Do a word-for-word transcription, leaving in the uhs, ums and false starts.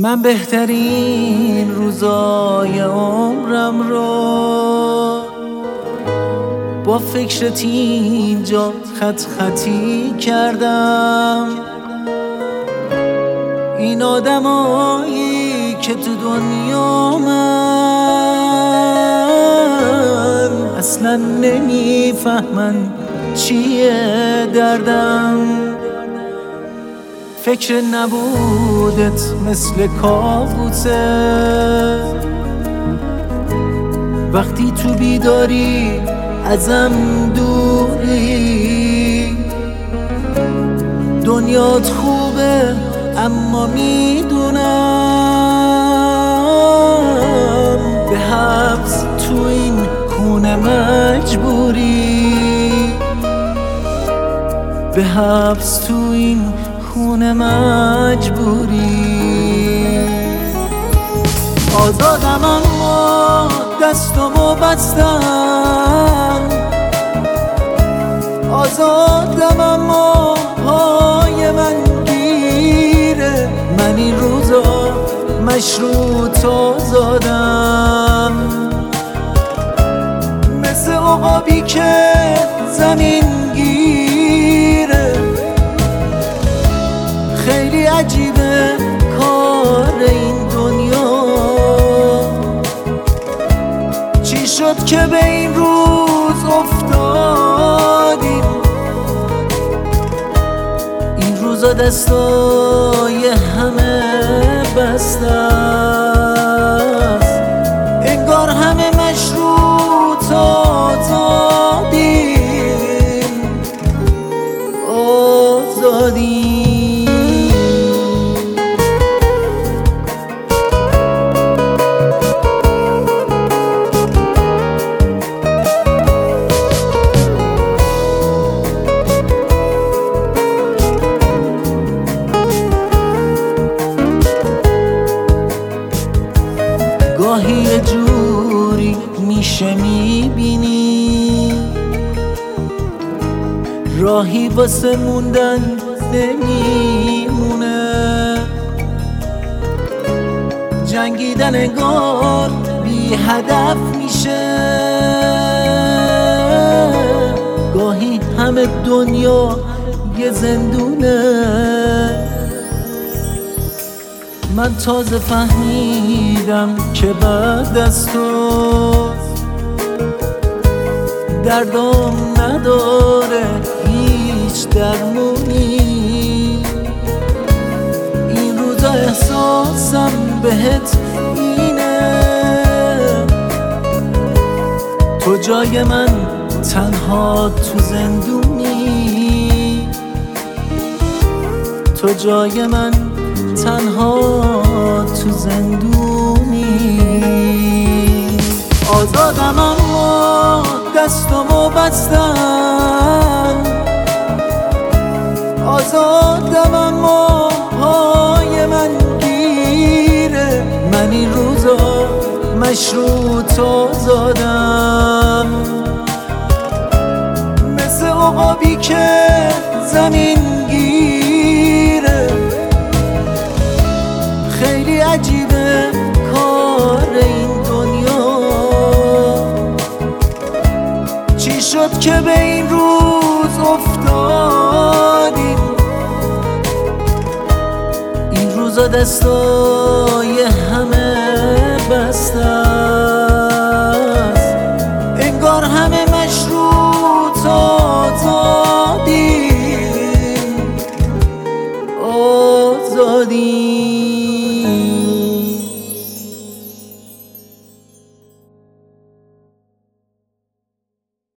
من بهترین روزای عمرم رو با فکرت اینجا خط خطی کردم. این آدمایی که تو دنیا من اصلا نمیفهمن چیه دردم. فکر نبودت مثل کابوسه، وقتی تو بیداری ازم دوری. دنیات خوبه اما میدونم به حبس تو این خونه مجبوری، به حبس تو این خونه مجبوری. آزادم اما دستمو بستم، آزادم اما پای من گیره. من این روزا مشروط آزادم، مثل عقابی که زمین گیره. خیلی عجیبه کار این دنیا، چی شد که به این روز افتادیم. این روزا دستای همه بسته است، انگار همه مشروط آزادیم. آزادیم گاهی یه جوری میشه میبینی راهی واسه موندن نمیمونه. جنگیدن انگار بی هدف میشه، گاهی همه دنیا یه زندونه. من تازه فهمیدم که بعد از تو دردم نداره هیچ درمونی. این روزا احساسم بهت اینه، تو جای من تنها تو زندونی، تو جای من تنها تو زندونی. آزادم اما دستمو بستم، آزادم اما پای من گیره. من این روزا مشروط آزادم، مثل عقابی که زمین گیره. خیلی عجیبه کار این دنیا، چی شد که به این روز افتادیم. این روزا دستای همه